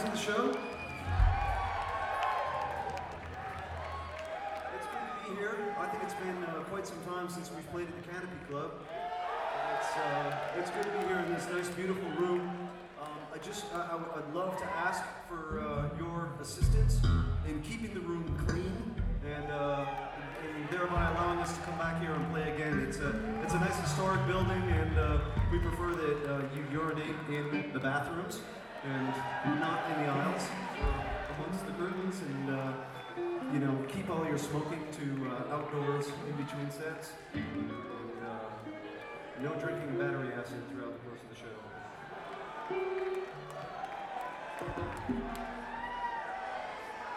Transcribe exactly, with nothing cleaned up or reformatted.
to the show? It's good to be here. I think it's been uh, quite some time since we've played at the Canopy Club. It's, uh, it's good to be here in this nice, beautiful room. Um, I just, I, I, I'd love to ask for uh, your assistance in keeping the room clean and, uh, and thereby allowing us to come back here and play again. It's a, it's a nice historic building, and uh, we prefer that uh, you urinate in the bathrooms and not in the aisles or amongst the curtains, and uh, you know, keep all your smoking to uh, outdoors in between sets, and uh, no drinking battery acid throughout the course of the show.